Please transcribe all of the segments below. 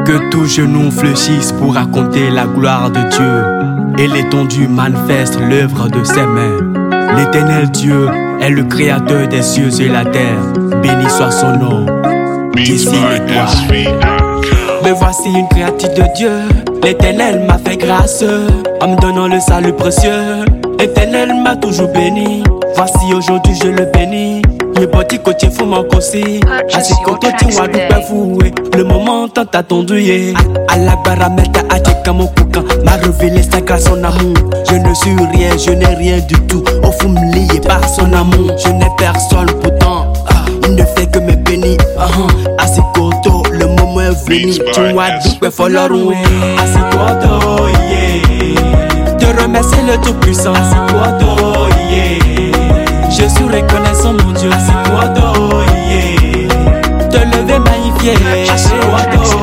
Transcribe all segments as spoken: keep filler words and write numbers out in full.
Que tous genoux fléchissent pour raconter la gloire de Dieu. Et l'étendue manifeste l'œuvre de ses mains. L'éternel Dieu est le créateur des cieux et la terre. Béni soit son nom, d'ici l'étoile. Me voici une créature de Dieu. L'éternel m'a fait grâce en me donnant le salut précieux. L'éternel m'a toujours béni. Voici aujourd'hui je le bénis. Le petit côté fou m'en conseille. À ce côté tu vois du pas foué. Le moment tant attendu. À la barameta à Tchekamo Koukan m'a révélé sa grâce, son amour. Je ne suis rien, je n'ai rien du tout. Au fond me lié par son amour. Je n'ai personne pourtant. Il ne fait que me bénir. À ce côté le moment est venu. Tu vois du pas follow. À ce côté yeah. Te remercier le tout puissant. À ce côté yeah. Je suis reconnaissant mon Dieu, c'est toi d'eau, yeah. Te lever magnifié, c'est toi d'eau,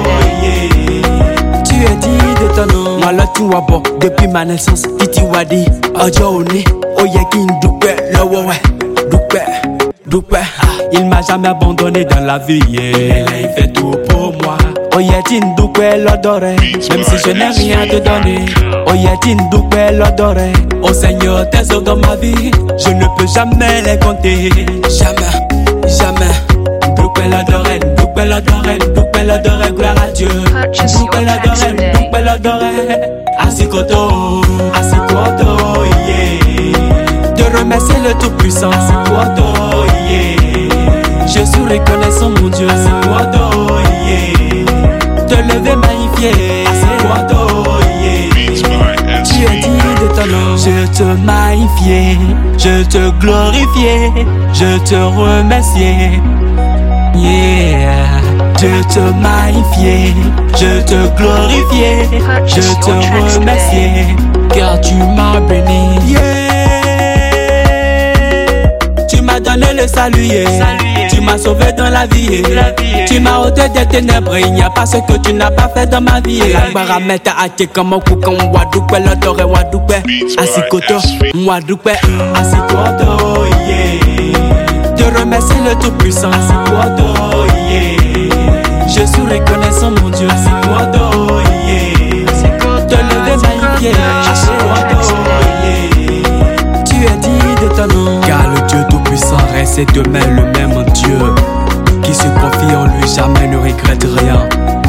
yeah. Tu es dit de ton nom, moi là tu vois bon, depuis ma naissance, Titi Wadi, Ojouni, Oyekin, Doupe, le ouais, Doupe, Doupe. Il m'a jamais abandonné dans la vie, yeah. Il fait tout pour moi. Oyetin Doupe, l'odoré, même si je n'ai rien te donner. Oyetin Doupe, l'odoré. Oh Seigneur, tes œuvres dans ma vie, je ne peux jamais les compter. Jamais, jamais. Doupe l'adoré, Doupe l'adoré, Doupe l'adoré, gloire à Dieu. Doupe l'adoré, Doupe l'adoré. Asikoto, Asikoto, yeah. Te remercier le tout-puissant, Asikoto, yeah. Je suis reconnaissant mon Dieu, Asikoto, yeah. Te lever magnifié, Asikoto, yeah. Tu es digne de ton nom. Je te magnifie, je te glorifie, je te remercie. Yeah. Je te magnifie, je te glorifie, je te remercie, car tu m'as béni. Yeah. Tu m'as donné le salut, yeah. Tu m'as sauvé dans la vie, yeah. Tu m'as ôté des ténèbres, il n'y a pas ce que tu n'as pas fait dans ma vie. La barameta a été comme un coucou, Wadoupe, l'odoré, Wadoupe, Asikoto, Wadoupe, Asikoto, yeah. Te remercier le tout-puissant, Asikoto, yeah. Je suis reconnaissant mon Dieu, Asikoto, yeah. Te lever magnifié, Asikoto, yeah. Tu es digne de ton nom, car le Dieu tout-puissant reste demain le même Dieu. Qui se confie en lui jamais ne regrette rien.